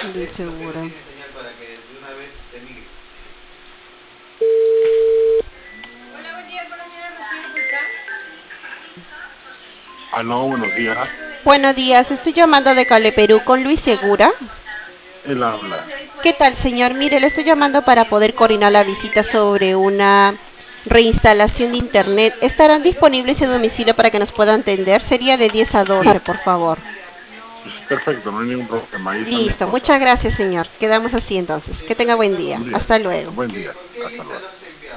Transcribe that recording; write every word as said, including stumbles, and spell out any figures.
Luis Segura. Hola, buen día con la señora Rocío Fulcar. Aló, buenos días. Buenos días, estoy llamando de Cale Perú con Luis Segura. Él habla. ¿Qué tal, señor? Mire, le estoy llamando para poder coordinar la visita sobre una reinstalación de internet. ¿Estarán disponibles en domicilio para que nos puedan atender? Sería de diez a Sí, doce, por favor. pues perfecto, no hay ningún problema. Ahí está mi Listo, esposa. muchas gracias, señor. Quedamos así entonces. Que tenga buen día. Buen día. Hasta luego. Buen día. Hasta luego.